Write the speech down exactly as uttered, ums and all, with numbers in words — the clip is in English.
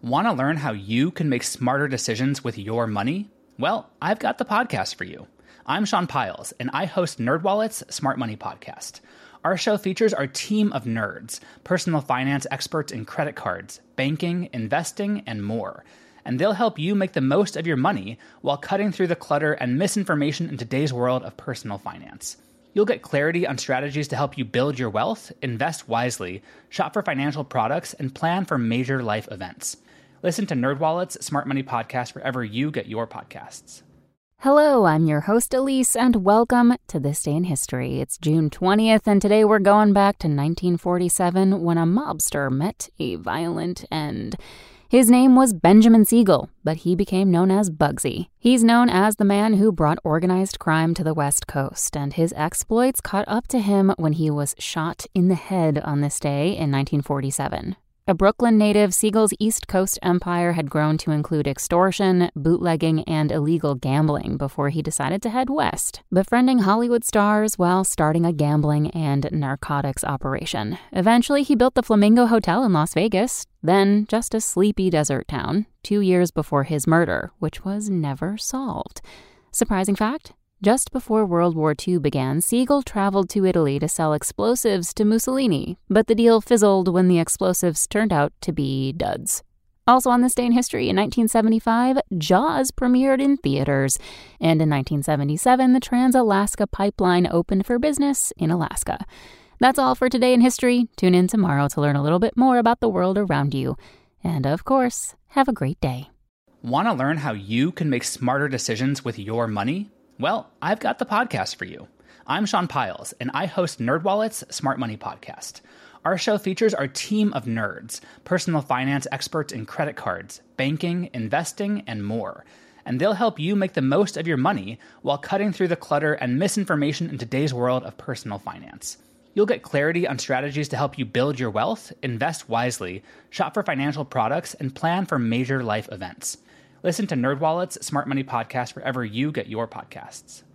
Want to learn how you can make smarter decisions with your money? Well, I've got the podcast for you. I'm Sean Pyles, and I host NerdWallet's Smart Money Podcast. Our show features our team of nerds, personal finance experts in credit cards, banking, investing, and more. And they'll help you make the most of your money while cutting through the clutter and misinformation in today's world of personal finance. You'll get clarity on strategies to help you build your wealth, invest wisely, shop for financial products, and plan for major life events. Listen to NerdWallet's Smart Money Podcast wherever you get your podcasts. Hello, I'm your host Elise, and welcome to This Day in History. It's June twentieth, and today we're going back to nineteen forty-seven when a mobster met a violent end. His name was Benjamin Siegel, but he became known as Bugsy. He's known as the man who brought organized crime to the West Coast, and his exploits caught up to him when he was shot in the head on this day in nineteen forty-seven. A Brooklyn native, Siegel's East Coast empire had grown to include extortion, bootlegging, and illegal gambling before he decided to head west, befriending Hollywood stars while starting a gambling and narcotics operation. Eventually, he built the Flamingo Hotel in Las Vegas, then just a sleepy desert town, two years before his murder, which was never solved. Surprising fact? Just before World War Two began, Siegel traveled to Italy to sell explosives to Mussolini, but the deal fizzled when the explosives turned out to be duds. Also on this day in history, in nineteen seventy-five, Jaws premiered in theaters, and in nineteen seventy-seven, the Trans-Alaska Pipeline opened for business in Alaska. That's all for today in history. Tune in tomorrow to learn a little bit more about the world around you. And of course, have a great day. Want to learn how you can make smarter decisions with your money? Well, I've got the podcast for you. I'm Sean Pyles, and I host NerdWallet's Smart Money Podcast. Our show features our team of nerds, personal finance experts in credit cards, banking, investing, and more. And they'll help you make the most of your money while cutting through the clutter and misinformation in today's world of personal finance. You'll get clarity on strategies to help you build your wealth, invest wisely, shop for financial products, and plan for major life events. Listen to NerdWallet's Smart Money Podcast wherever you get your podcasts.